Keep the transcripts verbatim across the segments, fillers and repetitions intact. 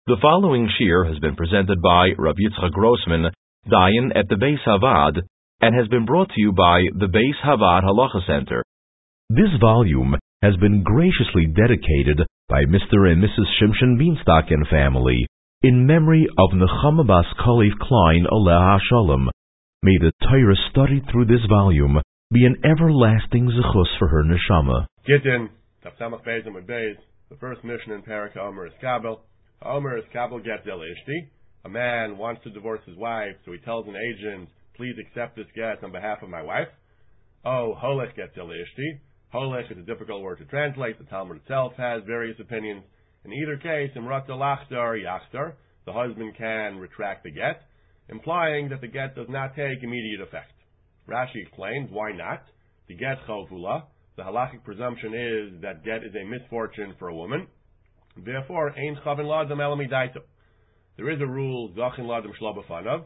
The following shir has been presented by Rav Yitzchak Grossman, Dayan at the Beis Havad, and has been brought to you by the Beis Havad Halacha Center. This volume has been graciously dedicated by Mister and Missus Shimshon Bienstock and family, in memory of Nechama Bas Kalev Klein Aleh HaShalom. May the Torah studied through this volume be an everlasting zechus for her neshama. Gittin, Taf Samach Beis Amud Beis, the first mission in Perek Omer is Kabel. Omer is Kabel get del ishti. A man wants to divorce his wife, so he tells an agent, please accept this get on behalf of my wife. Oh, Holech get del ishti. Holech is a difficult word to translate. The Talmud itself has various opinions. In either case, Imrat Lachtar Yachtar, the husband can retract the get, implying that the get does not take immediate effect. Rashi explains why not. The get chovula. The halachic presumption is that get is a misfortune for a woman. Therefore, ein chavin ladam elamidaito. There is a rule, zachin ladam shlo b'fanav.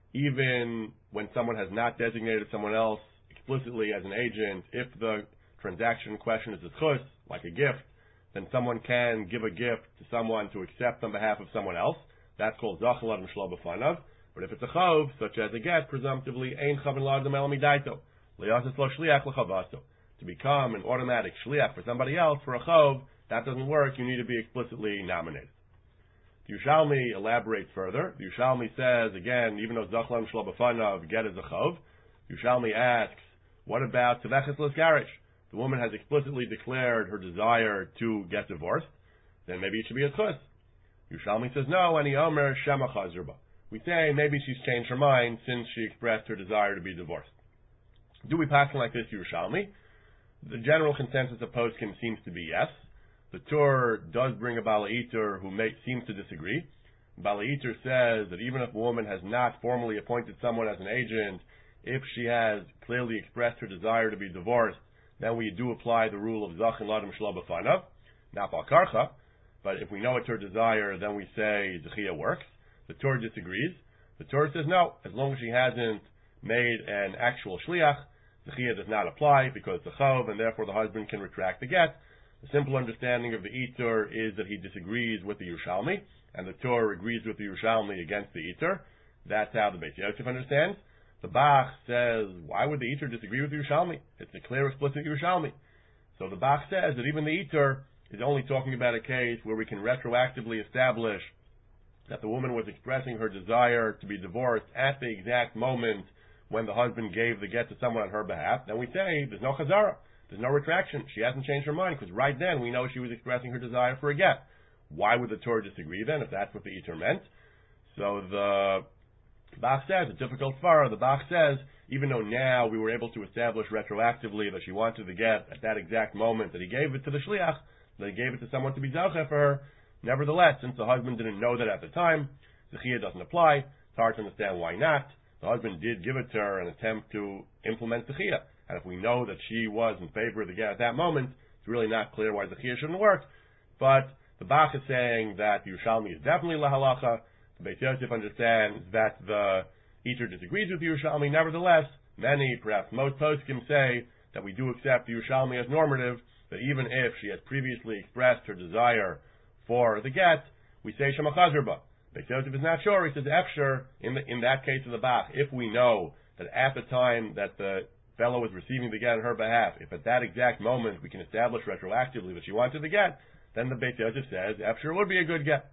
Even when someone has not designated someone else explicitly as an agent, if the transaction in question is a chus, like a gift, then someone can give a gift to someone to accept on behalf of someone else. That's called zachin ladam shlo b'fanav. But if it's a chov, such as a get, presumptively, ein chavin ladam elamidaito. Liyasis lo shliach l'chavaso. To become an automatic shliach for somebody else, for a chov, that doesn't work. You need to be explicitly nominated. The Yerushalmi elaborates further. The Yerushalmi says, again, even though Zachlam Shlo B'fanav get is a chov, Yerushalmi asks, what about Teveches L'Sgarish? The woman has explicitly declared her desire to get divorced. Then maybe it should be a chus. Yerushalmi says, no, and he omer Shema Chazruba. We say maybe she's changed her mind since she expressed her desire to be divorced. Do we pass like this, Yerushalmi? The general consensus of poskim seems to be yes. The Torah does bring a Bala Iter who may, seems to disagree. Bala Iter says that even if a woman has not formally appointed someone as an agent, if she has clearly expressed her desire to be divorced, then we do apply the rule of Zachin Ladam Shlo B'fanav, not Bal Karcha. But if we know it's her desire, then we say Zechia works. The Torah disagrees. The Torah says no, as long as she hasn't made an actual Shliach, Zechia does not apply because it's a Chov, and therefore the husband can retract the get. The simple understanding of the Eter is that he disagrees with the Yerushalmi, and the Torah agrees with the Yerushalmi against the Eter. That's how the Beis Yosef understands. The Bach says, why would the Eter disagree with the Yerushalmi? It's a clear, explicit Yerushalmi. So the Bach says that even the Eter is only talking about a case where we can retroactively establish that the woman was expressing her desire to be divorced at the exact moment when the husband gave the get to someone on her behalf. Then we say, there's no chazara. There's no retraction. She hasn't changed her mind, because right then we know she was expressing her desire for a get. Why would the Torah disagree then, if that's what the Eter meant? So the Bach says, a difficult svara, the Bach says, even though now we were able to establish retroactively that she wanted the get at that exact moment that he gave it to the shliach, that he gave it to someone to be zalcheh for her, nevertheless, since the husband didn't know that at the time, Zechia doesn't apply. It's hard to understand why not. The husband did give it to her in an attempt to implement Zechia. And if we know that she was in favor of the get at that moment, it's really not clear why Zechia shouldn't work. But the Bach is saying that the Yerushalmi is definitely lahalacha. The Beis Yosef understands that the Eter disagrees with the Yerushalmi. Nevertheless, many, perhaps most poskim say that we do accept the Yerushalmi as normative, that even if she has previously expressed her desire for the get, we say Shema Chazruba. Beis Yosef is not sure. He says, Efsher, in, the, in that case of the Bach, if we know that at the time that the fellow was receiving the get on her behalf, if at that exact moment we can establish retroactively that she wanted the get, then the Beis Yosef says, Efsher would be a good get.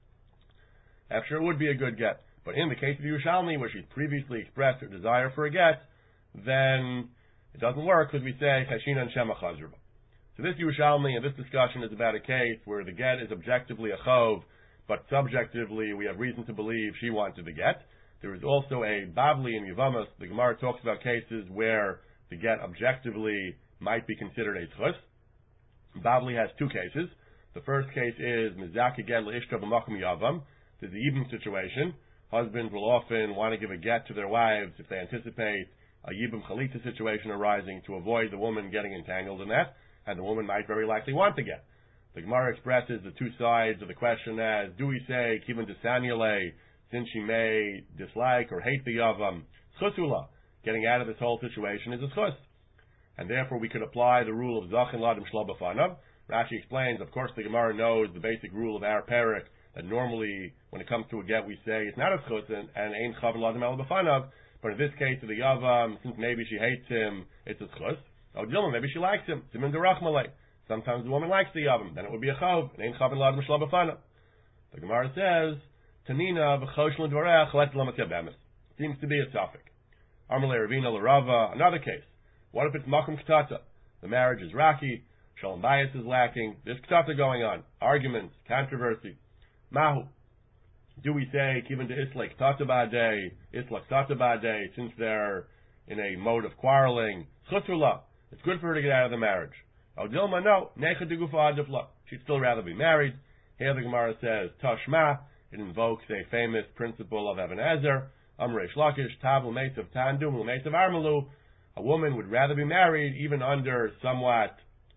Efsher would be a good get. But in the case of Yerushalmi, where she's previously expressed her desire for a get, then it doesn't work because we say Cheshin and Shema Chazruba. So this Yerushalmi and this discussion is about a case where the get is objectively a chov, but subjectively we have reason to believe she wanted the get. There is also a Bavli in Yevamos. The Gemara talks about cases where the get objectively might be considered a tchus. Bavli has two cases. The first case is Mizaki get le'ishta b'makom yavam. There's the Yibum situation. Husbands will often want to give a get to their wives if they anticipate a Yibum Chalitza situation arising to avoid the woman getting entangled in that, and the woman might very likely want the get. The Gemara expresses the two sides of the question as, do we say, Kivin Desaniale, since she may dislike or hate the Yavam, Schusula, getting out of this whole situation is a schus. And therefore we could apply the rule of Zachin Ladim Shlo B'fanav. Rashi explains, of course the Gemara knows the basic rule of our Perek, that normally, when it comes to a get, we say it's not a schus, and ein chaven ladam el b'fanav, but in this case, of the yavam, since maybe she hates him, it's a schus. Oh, Dilma, maybe she likes him. Siman derachmalei. Sometimes the woman likes the yavam, then it would be a chav, and ein chaven ladam shla b'fanav. The Gemara says, Tanina v'chosh l'dvarech let l'matzeh b'emes. Seems to be a suffix. Amalei Ravina l'Rava, another case. What if it's makom ktata? The marriage is rocky, shalom bayis is lacking, there's ktata going on, arguments, controversy. Mahu. Do we say, kiven to isla ktata ba'adei, isla ktata ba'adei, since they're in a mode of quarreling? Chutrula. It's good for her to get out of the marriage. Oh, Dilma, no. Necha de gufa adifla. She'd still rather be married. Here the Gemara says, Tashma. It invokes a famous principle of Even Ezer. Amrei Shlakish, Tav l'meitzav tandu, l'meitzav armalu. A woman would rather be married, even under somewhat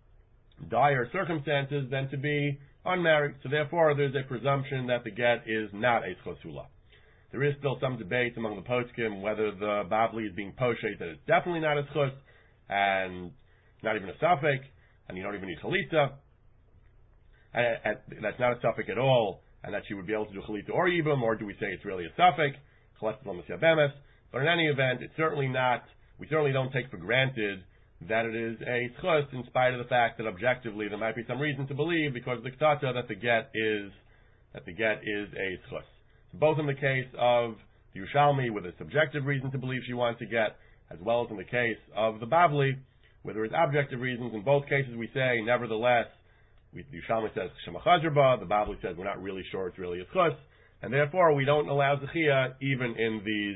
dire circumstances, than to be unmarried. So therefore, there's a presumption that the get is not a schosula. There is still some debate among the poskim whether the Bavli is being poshet, that it's definitely not a schos, and not even a suffix, and you don't even need chalitza. And, and that's not a suffix at all, and that she would be able to do chalitza or yibum, or do we say it's really a suffix? But in any event, it's certainly not, we certainly don't take for granted that it is a schus, in spite of the fact that objectively there might be some reason to believe, because of the ktata, that the get is, that the get is a schus. So both in the case of the Yerushalmi, with a subjective reason to believe she wants to get, as well as in the case of the Bavli, where there is objective reasons. In both cases we say, nevertheless, we, the Yerushalmi says Shema Chazrba, the Bavli says we're not really sure it's really a schus, and therefore we don't allow Zechia even in these,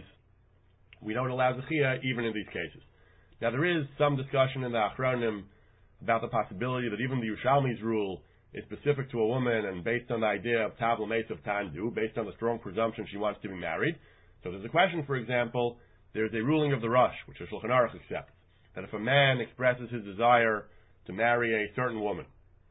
we don't allow Zechia even in these cases. Now there is some discussion in the Achronim about the possibility that even the Yerushalmi's rule is specific to a woman and based on the idea of Tav l'meitzav tandu, based on the strong presumption she wants to be married. So there's a question, for example, there's a ruling of the Rosh, which the Shulchan Aruch accepts, that if a man expresses his desire to marry a certain woman,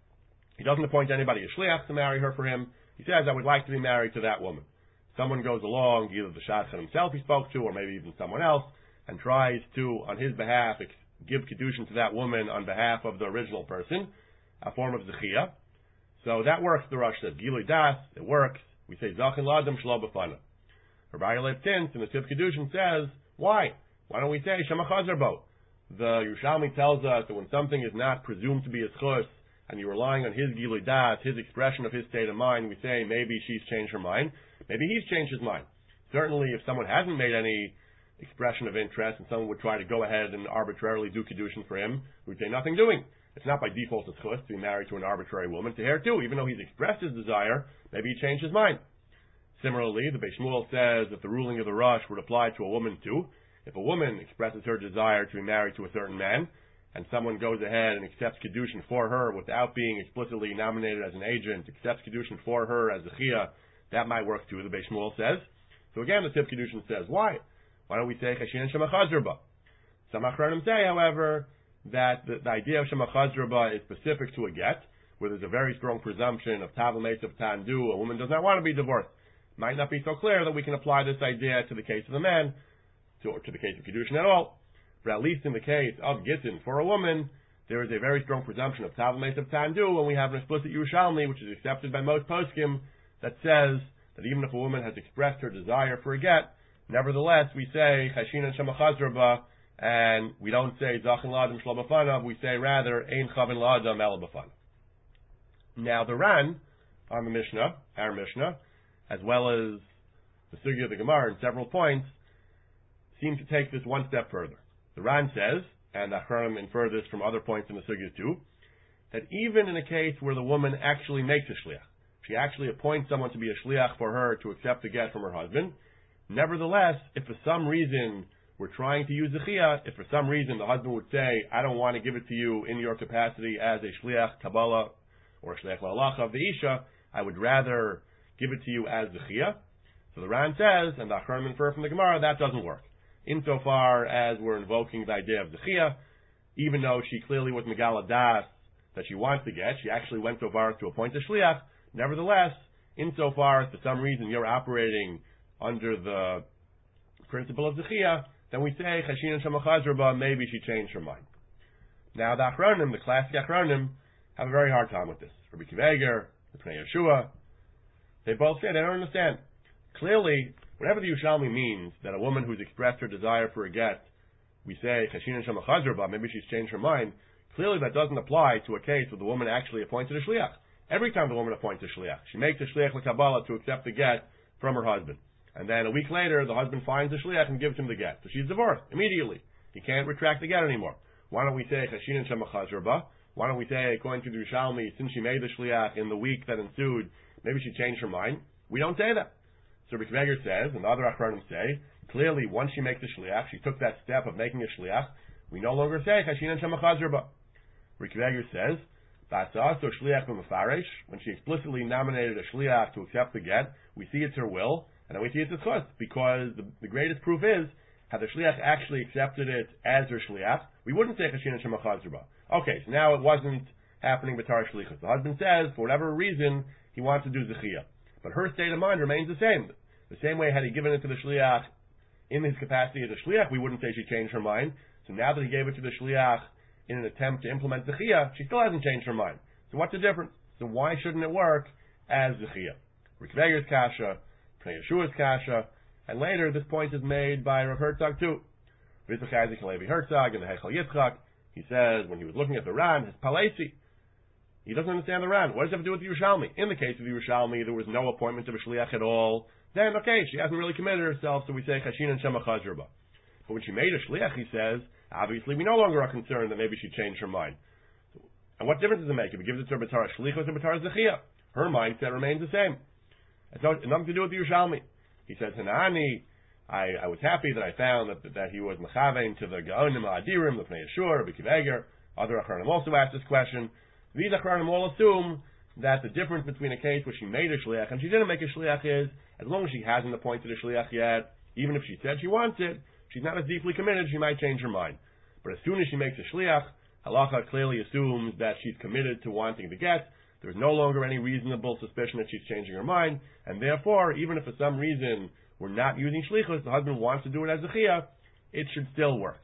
he doesn't appoint anybody a shliach to marry her for him. He says, I would like to be married to that woman. Someone goes along, either the shadchan himself he spoke to, or maybe even someone else, and tries to, on his behalf, ex- give kedushin to that woman on behalf of the original person, a form of zechia. So that works, the Rosh says. Gilui das, it works. We say, zachin ladam shlo b'fana. Rabbi Leib Tins, in the Tiv Kedushin, says, why? Why don't we say, Shema Chazer Bo? The Yerushalmi tells us that when something is not presumed to be a schus, and you're relying on his gilui das, his expression of his state of mind, we say maybe she's changed her mind, maybe he's changed his mind. Certainly, if someone hasn't made any expression of interest, and someone would try to go ahead and arbitrarily do kedushin for him, we'd say nothing doing. It's not by default a schus to be married to an arbitrary woman. To here too, even though he's expressed his desire, maybe he changed his mind. Similarly, the Beis Shmuel says that the ruling of the Rosh would apply to a woman too. If a woman expresses her desire to be married to a certain man, and someone goes ahead and accepts kedushin for her without being explicitly nominated as an agent, accepts kedushin for her as a chia, that might work too, the Beis Shmuel says. So again, the Tiv Kedushin says, why? Why don't we say Chashin Shema Chazrba? Some Achronim say, however, that the, the idea of Shema Chazrba is specific to a get, where there's a very strong presumption of Tav l'meitzav tandu, a woman does not want to be divorced. Might not be so clear that we can apply this idea to the case of the man, to, or to the case of Kedushin at all. But at least in the case of Gittin for a woman, there is a very strong presumption of Tav l'meitzav tandu, when we have an explicit Yerushalmi, which is accepted by most poskim, that says that even if a woman has expressed her desire for a get, nevertheless, we say Chashin and Shema Chazrba, and we don't say Zachin Ladam Shlo B'fanav, we say rather Ein Chavin Ladam El B'fanav. Now the Ran, on the Mishnah, our Mishnah, as well as the Sugya of the Gemara in several points, seem to take this one step further. The Ran says, and the Achronim infer this from other points in the Sugya too, that even in a case where the woman actually makes a shliach, she actually appoints someone to be a shliach for her to accept the get from her husband, nevertheless, if for some reason we're trying to use the chiyah, if for some reason the husband would say, I don't want to give it to you in your capacity as a shliach Kabbalah or a shliach la'alacha of the Isha, I would rather give it to you as the chiyah. So the Ran says, and the Achronim infer from the Gemara, that doesn't work. Insofar as we're invoking the idea of the chiyah, even though she clearly was megala das that she wants to get, she actually went so far as to appoint a shliach. Nevertheless, insofar as for some reason you're operating under the principle of Zechia, then we say, Chashin and Shema Chazrba, maybe she changed her mind. Now the Achronim, the classic Achronim, have a very hard time with this. Rabbi Kiva Eger, the Pnei Yeshua, They both say they don't understand. Clearly, whatever the Yerushalmi means, that a woman who's expressed her desire for a get, we say, Chashin and Shema Chazra, maybe she's changed her mind. Clearly that doesn't apply to a case where the woman actually appointed a shliach. Every time the woman appoints a shliach, she makes a shliach l'Kabbalah to accept the get from her husband. And then a week later, the husband finds the shliach and gives him the get. So she's divorced immediately. He can't retract the get anymore. Why don't we say Chashin and Shema Chazra? Why don't we say, according to the Yerushalmi, since she made the shliach in the week that ensued, maybe she changed her mind? We don't say that. So Reb Veger says, and the other Achronim say, clearly once she makes the shliach, she took that step of making a shliach, we no longer say Chashin and Shema Chazra. Reb Veger says, Basa, so shliach b'mefaresh, when she explicitly nominated a shliach to accept the get, we see it's her will, and then we see it's a chus, because the, the greatest proof is, had the shliach actually accepted it as her shliach, we wouldn't say Chashin and Shema Chazra. Okay, so now it wasn't happening b'tar shlichus. The husband says, for whatever reason, he wants to do zechiyah. But her state of mind remains the same. The same way, had he given it to the shliach in his capacity as a shliach, we wouldn't say she changed her mind. So now that he gave it to the shliach in an attempt to implement zechiyah, she still hasn't changed her mind. So what's the difference? So why shouldn't it work as zechiyah? Reb Veger's kasha, Pnei Yeshua's kasha, and later this point is made by Rav Herzog too. Yitzchak Isaac Levi Herzog in the Heichal Yitzchak, he says when he was looking at the Ran, his palesi, he doesn't understand the Ran. What does it have to do with the Yerushalmi? In the case of the Yerushalmi, there was no appointment of a shliach at all. Then, okay, she hasn't really committed herself, so we say Chashin and Shema Chazra. But when she made a shliach, he says, obviously we no longer are concerned that maybe she changed her mind. And what difference does it make if he gives it to her b'tar shlichus or b'tar zechiyah? Her mindset remains the same. It's nothing to do with the Yerushalmi. He says, Hanani, I, I was happy that I found that that he was mechavein to the Gaonim Adirim, the Pnei Yeshua, Rabbi Akiva Eiger. Other Achronim also asked this question. These Achronim all assume that the difference between a case where she made a shliach and she didn't make a shliach is, as long as she hasn't appointed a shliach yet, even if she said she wants it, she's not as deeply committed, she might change her mind. But as soon as she makes a shliach, halacha clearly assumes that she's committed to wanting the get. There's no longer any reasonable suspicion that she's changing her mind, and therefore, even if for some reason we're not using shlichus, the husband wants to do it as zechiyah, it should still work.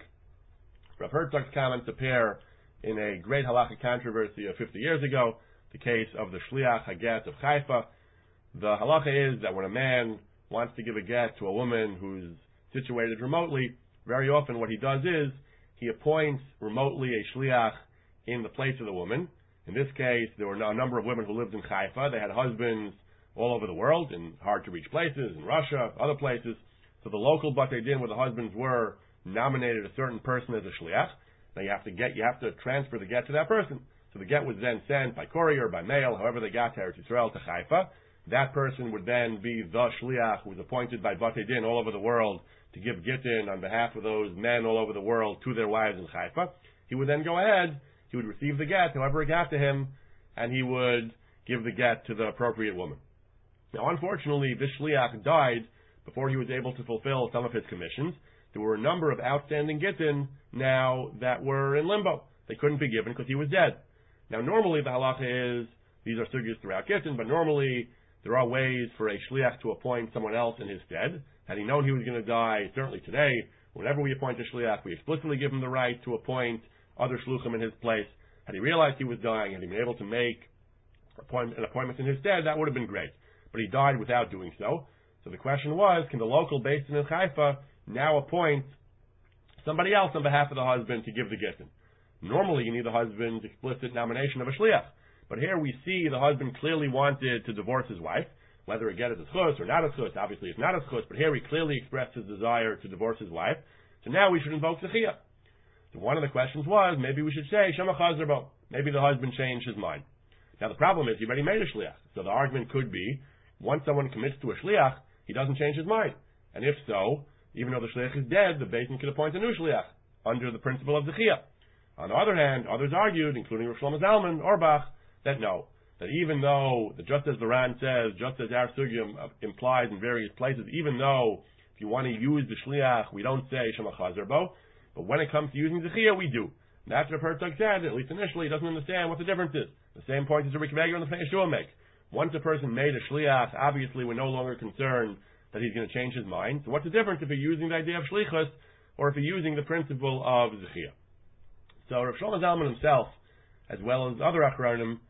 Rav Herzog's comments appear in a great halachic controversy of fifty years ago, the case of the shliach haget of Haifa. The halacha is that when a man wants to give a get to a woman who's situated remotely, very often what he does is he appoints remotely a shliach in the place of the woman. In this case, there were a number of women who lived in Haifa. They had husbands all over the world, in hard-to-reach places, in Russia, other places. So the local Batei Din, where the husbands were, nominated a certain person as a shliach. Now you have to get, you have to transfer the get to that person. So the get was then sent by courier, by mail, however they got to Eretz Yisrael, to Haifa. That person would then be the shliach who was appointed by Batei Din all over the world to give gittin on behalf of those men all over the world to their wives in Haifa. He would then go ahead, he would receive the get, however it got to him, and he would give the get to the appropriate woman. Now, unfortunately, this shliach died before he was able to fulfill some of his commissions. There were a number of outstanding gittin now that were in limbo. They couldn't be given because he was dead. Now, normally the halacha is, these are sugyas throughout gittin, but normally there are ways for a shliach to appoint someone else in his stead. Had he known he was going to die, certainly today, whenever we appoint a shliach, we explicitly give him the right to appoint other shluchim in his place. Had he realized he was dying, had he been able to make appointment, an appointment in his stead, that would have been great. But he died without doing so. So the question was, can the local Beis Din in Haifa now appoint somebody else on behalf of the husband to give the gittin? Normally you need the husband's explicit nomination of a shliach. But here we see the husband clearly wanted to divorce his wife, whether a get is a schus or not a schus. Obviously it's not a schus, but here he clearly expressed his desire to divorce his wife. So now we should invoke zechiyah. So one of the questions was, maybe we should say, Shema Chazra bo. Maybe the husband changed his mind. Now the problem is, he already made a shliach. So the argument could be, once someone commits to a shliach, he doesn't change his mind. And if so, even though the shliach is dead, the Beis Din could appoint a new shliach, under the principle of zechiyah. On the other hand, others argued, including Rav Shlomo Zalman, Orbach, that no, that even though, just as the Ran says, just as our sugya implies in various places, even though if you want to use the shliach, we don't say Shema Chazra bo, but when it comes to using zechiyah, we do. And that's what Herzog said, at least initially, he doesn't understand what the difference is. The same point as the Reb Akiva Eiger and the Pnei Yeshua make. Once a person made a shliach, obviously we're no longer concerned that he's going to change his mind. So what's the difference if you're using the idea of shlichus, or if you're using the principle of zechiyah? So Rav Shlomo Zalman himself, as well as other Achronim,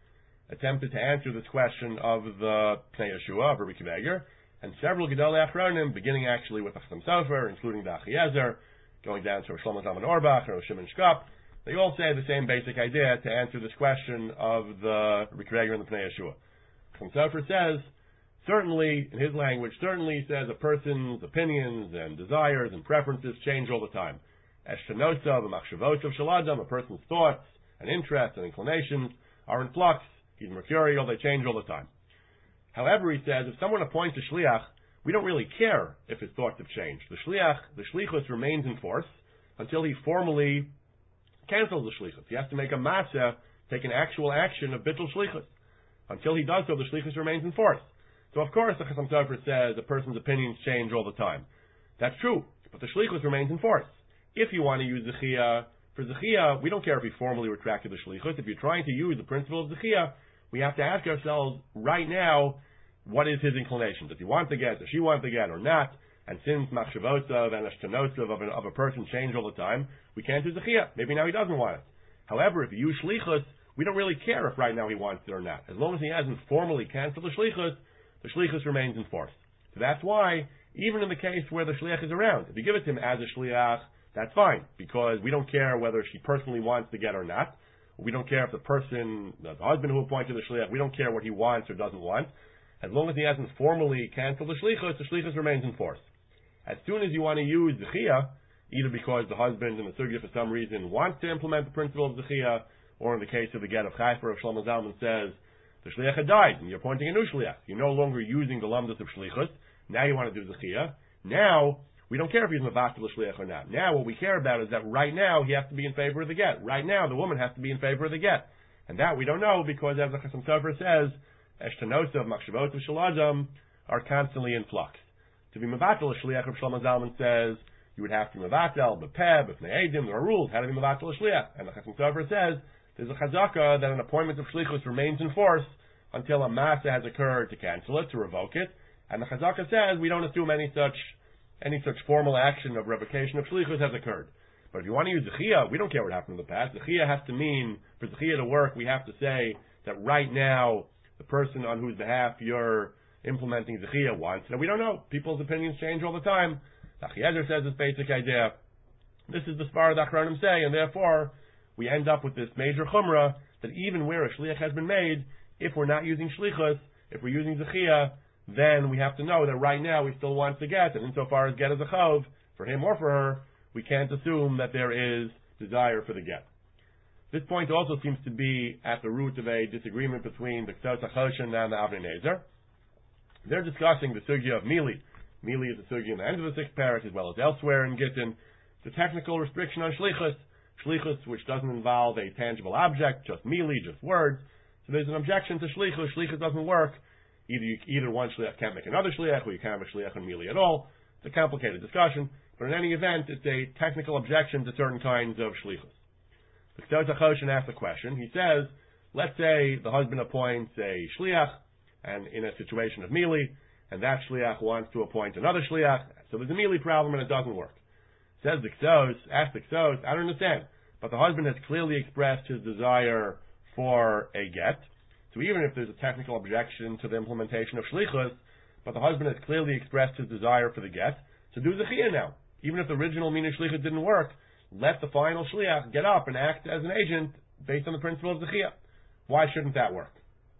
attempted to answer this question of the Pnei Yeshua, of Rabbi Akiva Eiger, and several Gedolei Achronim, beginning actually with Chassam Sofer, including the Achiezer, going down to Shlomo Zalman Auerbach and Shimon Shkop, they all say the same basic idea to answer this question of the Rabbi Akiva Eiger and the Pnei Yeshua. Chassam Sofer says, certainly, in his language, certainly he says a person's opinions and desires and preferences change all the time. Eshtanosov and Machshavosov Shaladam, a person's thoughts and interests and inclinations are in flux. He's mercurial, they change all the time. However, he says, if someone appoints a shliach, we don't really care if his thoughts have changed. The shliach, the shlichus remains in force until he formally cancels the shlichus. He has to make a masa, take an actual action of bittul shlichus. Until he does so, the shlichus remains in force. So of course, the Chassam Sofer says a person's opinions change all the time. That's true, but the shlichus remains in force. If you want to use zechiyah, for zechiyah, we don't care if he formally retracted the shlichus. If you're trying to use the principle of zechiyah, we have to ask ourselves right now, what is his inclination? Does he want to get? Does she want to get or not? And since machshavosov and ashtanosov of, of a person change all the time, we can't do zechiyah. Maybe now he doesn't want it. However, if you use shlichus, we don't really care if right now he wants it or not. As long as he hasn't formally canceled the shlichus, the shlichus remains in force. So that's why, even in the case where the shliach is around, if you give it to him as a shliach, that's fine, because we don't care whether she personally wants to get or not. We don't care if the person, the husband who appointed the shliach, we don't care what he wants or doesn't want. As long as he hasn't formally canceled the shlichus, the shlichus remains in force. As soon as you want to use zechiyah, either because the husband in the sugya for some reason wants to implement the principle of zechiyah, or in the case of the get of Chayfer of Shlomo Zalman says, the shliach had died, and you're appointing a new shliach. You're no longer using the lamdas of shlichus. Now you want to do zechiyah. Now, we don't care if he's mevatel the shliach or not. Now, what we care about is that right now he has to be in favor of the get. Right now, the woman has to be in favor of the get. And that we don't know because, as the Chassam Sofer says, Eshtanosov, Machshavosov, Shaladam are constantly in flux. To be mevatel a shliach of Shlomo Zalman says, you would have to mevatel, bepeh, b'fnei edim, there are rules how to be mevatel a shliach. And the Chassam Sofer says, there's a chazaka that an appointment of shlichus remains in force until a masa has occurred to cancel it, to revoke it. And the chazaka says we don't assume any such any such formal action of revocation of shlichus has occurred. But if you want to use zechiyah, we don't care what happened in the past. Zechiyah has to mean, for zechiyah to work, we have to say that right now the person on whose behalf you're implementing zechiyah wants. Now we don't know. People's opinions change all the time. The Achiezer says this basic idea. This is the svara the Achronim say, and therefore we end up with this major chumrah that even where a shliach has been made, if we're not using shlichus, if we're using zechiyah, then we have to know that right now he still wants to get, and insofar as get is a chov, for him or for her, we can't assume that there is desire for the get. This point also seems to be at the root of a disagreement between the Ktos HaChoshen and the Avnei Nezer. They're discussing the sugya of Mili. Mili is a sugya in the end of the sixth parak, as well as elsewhere in Gittin. The technical restriction on shlichus, shlichus which doesn't involve a tangible object, just Mili, just words. So there's an objection to shlichus. Shlichus doesn't work. Either you, either one shliach can't make another shliach, or you can't have a shliach on Mili at all. It's a complicated discussion, but in any event, it's a technical objection to certain kinds of shlichus. The Ktos HaChoshen asks a question. He says, let's say the husband appoints a shliach, and in a situation of Mili, and that shliach wants to appoint another shliach, so there's a Mili problem and it doesn't work. Says the Ktos, asks the Ktos, I don't understand, but the husband has clearly expressed his desire for a get, so even if there's a technical objection to the implementation of shlichus, but the husband has clearly expressed his desire for the get, so do zechiyah now. Even if the original mina shlichus didn't work, let the final shliach get up and act as an agent based on the principle of zechiyah. Why shouldn't that work?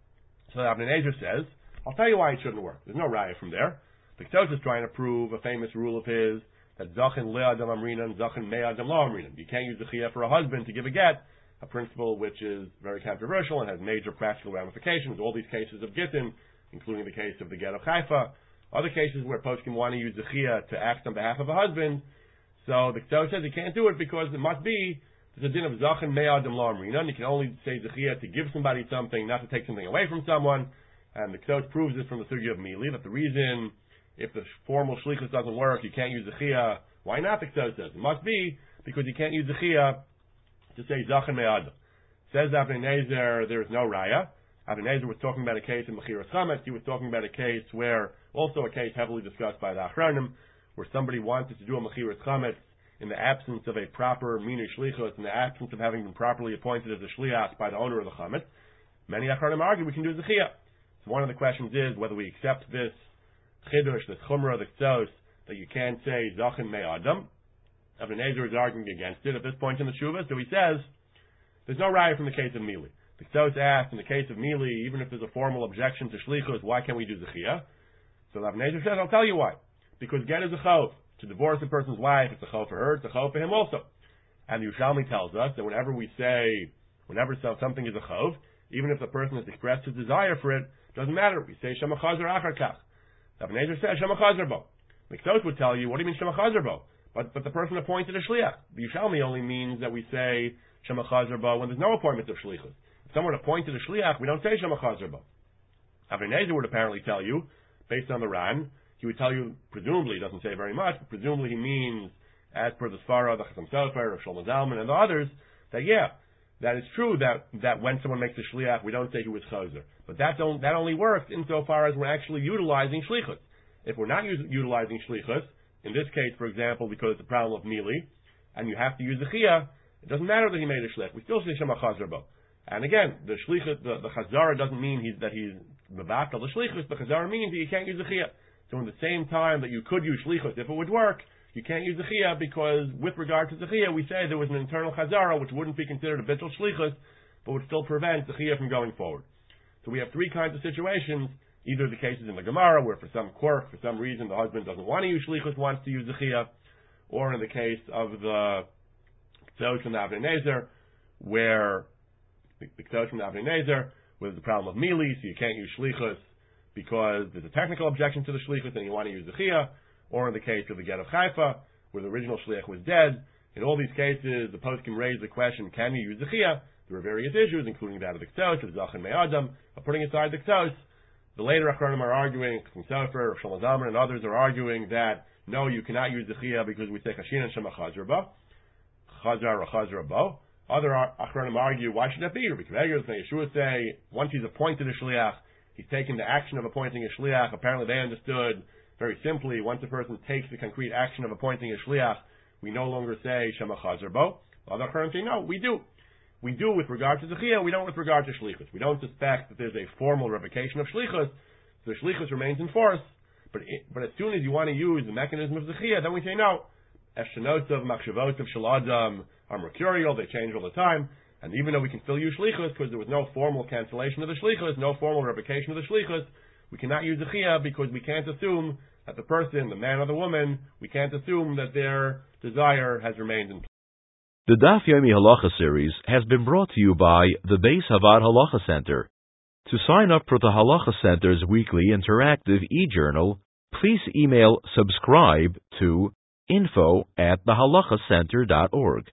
So the Avnei Nezer says, I'll tell you why it shouldn't work. There's no raya from there. The Ktos is trying to prove a famous rule of his, that zachin le'adam amrinan, zachin me'adam lo amrinan. You can't use zechiyah for a husband to give a get, a principle which is very controversial and has major practical ramifications. All these cases of Gittin, including the case of the get of Haifa, other cases where poskim want to use zechiyah to act on behalf of a husband. So the Ktos says he can't do it because it must be the din of zachin me'adam lo amrinan. You can only say zechiyah to give somebody something, not to take something away from someone. And the Ktos proves this from the sugya of Mili, that the reason, if the formal shlichus doesn't work, you can't use zechiyah. Why not, the Ktos says? It must be because you can't use zechiyah to say zachin me'adam. Says Avnei Nezer, there is no raya. Avnei Nezer was talking about a case in Mechiras Chametz. He was talking about a case where, also a case heavily discussed by the Achronim, where somebody wanted to do a Mechiras Chametz in the absence of a proper mina shlichus, in the absence of having been properly appointed as a shliach by the owner of the chametz. Many Achronim argue we can do Zechiyah. So one of the questions is whether we accept this Chidush, this Chumrah, the Ktsos, that you can't say Zachin Me Adam. Ibn Ezer is arguing against it at this point in the Shuvah, so he says there's no raya from the case of Mili. The Ktsos asked, in the case of Mili, even if there's a formal objection to Shlichus, why can't we do Zechiyah? So Ibn Ezer says, I'll tell you why. Because get is a chov. To divorce a person's wife, it's a chov for her, it's a chov for him also. And the Yerushalmi tells us that whenever we say, whenever something is a chov, even if the person has expressed his desire for it, doesn't matter. We say Shema Chazer Achar Kach. Ibn Ezer says Shema Chazer Bo. The Ktsos would tell you, what do you mean Shema Chazer Bo? But but the person appointed a shliach. The Yerushalmi only means that we say Shema Chazer Bo when there's no appointment of shlichus. If someone appointed a shliach, we don't say Shema Chazer Bo. Ibn Ezer would apparently tell you, based on the Ran, he would tell you, presumably, he doesn't say very much, but presumably he means, as per the Sfara, the Chassam Sofer, of Shlomo Zalman, and the others, that yeah, that it's true that, that when someone makes a shliach, we don't say he was chazer. But that don't, that only works insofar as we're actually utilizing shlichus. If we're not us- utilizing shlichus, in this case, for example, because it's a problem of mili, and you have to use the chiyah, it doesn't matter that he made a shlich. We still say shema chazer bo. And again, the shlichus, the, the chazara doesn't mean he's, that he's mevatel the shlichus. The chazara means that you can't use the chiyah. So in the same time that you could use shlichus if it would work, you can't use the chiyah because with regard to the chiyah, we say there was an internal chazara which wouldn't be considered a bittul shlichus, but would still prevent the chiyah from going forward. So we have three kinds of situations. Either the cases in the Gemara where for some quirk, for some reason, the husband doesn't want to use shlichus, wants to use the chiyah, or in the case of the Ktsos from the Avnei Nezer, where the Ktsos from the Avnei Nezer, where there's a problem of mili, so you can't use shlichus because there's a technical objection to the shlichus and you want to use the chiyah, or in the case of the Get of Haifa, where the original shliach was dead. In all these cases, the post can raise the question, can you use the chiyah? There are various issues, including that of the Ktsos, of Zachin Me Adam, of putting aside the Ktsos. The later Achronim are arguing, Chassam Sofer, Shlomo Zalman, and others are arguing that, no, you cannot use the chiyah because we say Chashin and Shema Chazra Bo, Chazra or Chazra Bo. Other Achronim argue, why should that be? Because Yeshua say, once he's appointed a shliach, he's taken the action of appointing a shliach. Apparently they understood very simply, once a person takes the concrete action of appointing a shliach, we no longer say Shema Chazra Bo. Other Achronim say, no, we do. We do with regard to Zechiyah, we don't with regard to Shlichus. We don't suspect that there's a formal revocation of Shlichus. The Shlichus remains in force. But it, but as soon as you want to use the mechanism of Zechiyah, then we say no. Eshtanotzav, Machshavotzav, Shaladam are mercurial, they change all the time. And even though we can still use Shlichus, because there was no formal cancellation of the Shlichus, no formal revocation of the Shlichus, we cannot use Zechiyah because we can't assume that the person, the man or the woman, we can't assume that their desire has remained in place. The Daf Yomi Halacha series has been brought to you by the Beis Havad Halacha Center. To sign up for the Halacha Center's weekly interactive e-journal, please email subscribe to info at the halacha center dot org.